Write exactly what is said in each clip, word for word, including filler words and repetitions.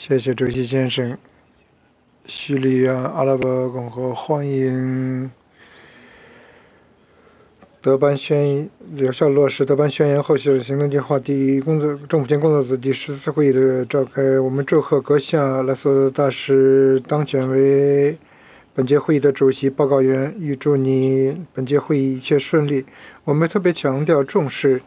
谢谢主席先生。叙利亚阿拉伯共和欢迎德班宣言有效落实德班宣言后续行动计划第一工作政府间工作组第十次会议的召开。我们祝贺阁下莱索大使当选为本届会议的主席报告员，预祝你本届会议一切顺利。我们特别强调重视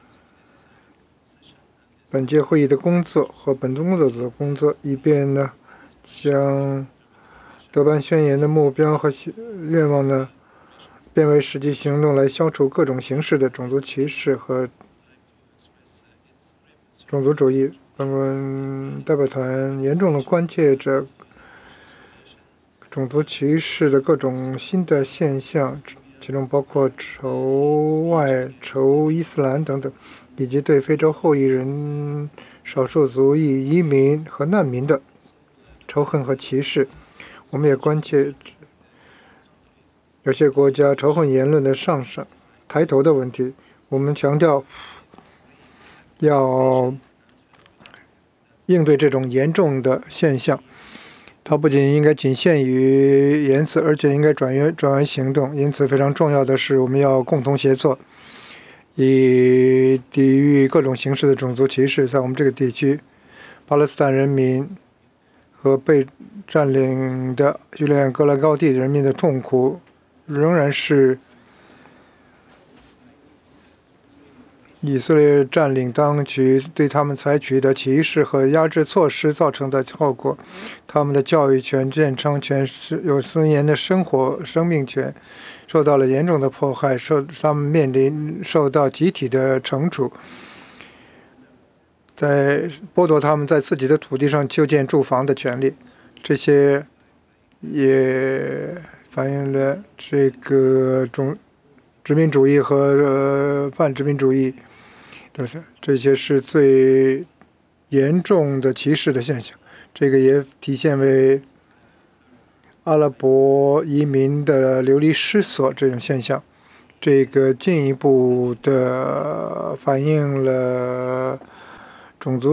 本届会议的工作和本工作组的工作，以便呢将德班宣言的目标和愿望呢变为实际行动，来消除各种形式的种族歧视和种族主义。本文代表团严重的关切着种族歧视的各种新的现象，其中包括仇外、仇伊斯兰等等，以及对非洲后裔人、少数族裔移民和难民的仇恨和歧视。我们也关切有些国家仇恨言论的上升抬头的问题。我们强调要应对这种严重的现象，它不仅应该仅限于言辞，而且应该转为转为行动。因此非常重要的是，我们要共同协作，以抵御各种形式的种族歧视。在我们这个地区，巴勒斯坦人民和被占领的叙利亚戈兰高地人民的痛苦仍然是以色列占领当局对他们采取的歧视和压制措施造成的后果。他们的教育权、健康权、有尊严的生活、生命权受到了严重的迫害，受他们面临受到集体的惩处，在剥夺他们在自己的土地上修建住房的权利。这些也反映了这个种殖民主义和、呃、泛殖民主义，这些是最严重的歧视的现象。这个也体现为阿拉伯移民的流离失所这种现象，这个进一步的反映了种族